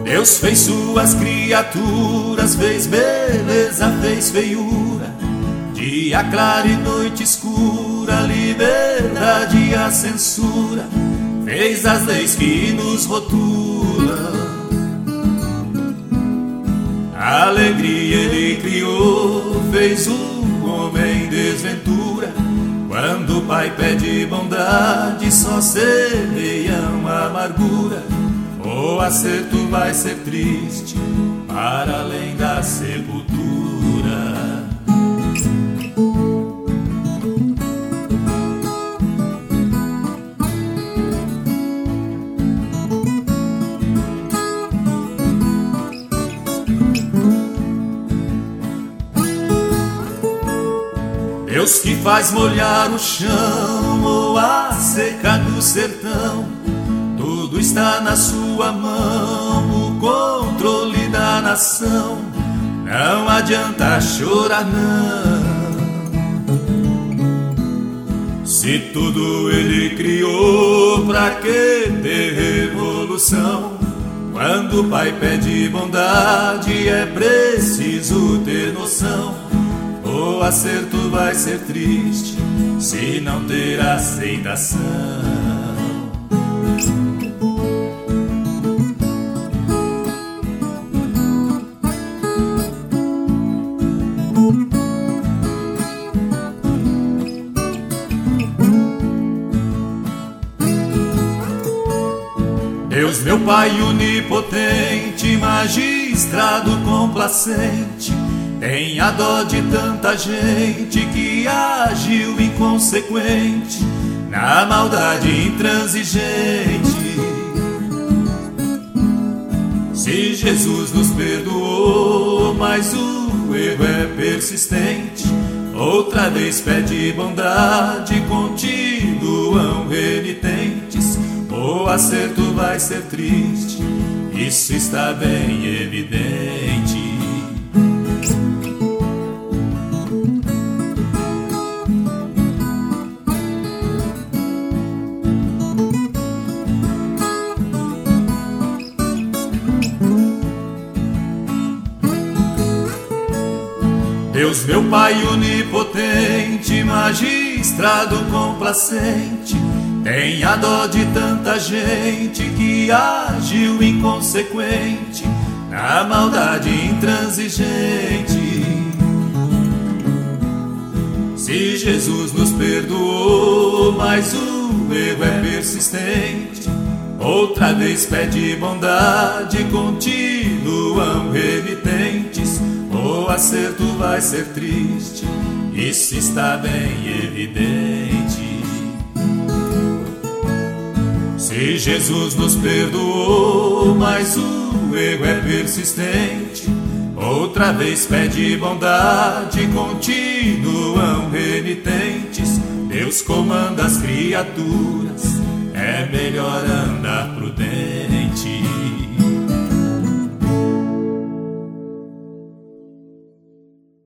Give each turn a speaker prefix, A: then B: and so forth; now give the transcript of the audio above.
A: Deus fez suas criaturas, fez beleza, fez feiura, dia claro e noite escura, liberdade e a censura, fez as leis que nos rotulam. A alegria ele criou, fez o homem em desventura. Quando o Pai pede bondade, só semeiam amargura. O acerto vai ser triste, para além da sepultura. Deus que faz molhar o chão ou a seca do sertão, tudo está na sua mão, o controle da nação. Não adianta chorar não, se tudo ele criou, pra que ter revolução? Quando o Pai pede bondade, é preciso ter noção. O acerto vai ser triste se não ter aceitação. Deus, meu Pai onipotente, magistrado complacente, tenha dó de tanta gente que agiu inconsequente, na maldade intransigente. Se Jesus nos perdoou, mas o erro é persistente, outra vez pede bondade, continuam renitentes. O acerto vai ser triste, isso está bem evidente. Deus, meu Pai onipotente, magistrado complacente, tenha dó de tanta gente que agiu inconsequente, na maldade intransigente. Se Jesus nos perdoou, mas o erro é persistente, outra vez pede bondade, continuam renitentes. O acerto vai ser triste, isso está bem evidente. Se Jesus nos perdoou, mas o erro é persistente, outra vez pede bondade, continuam renitentes. Deus comanda as criaturas, é melhor andar prudente.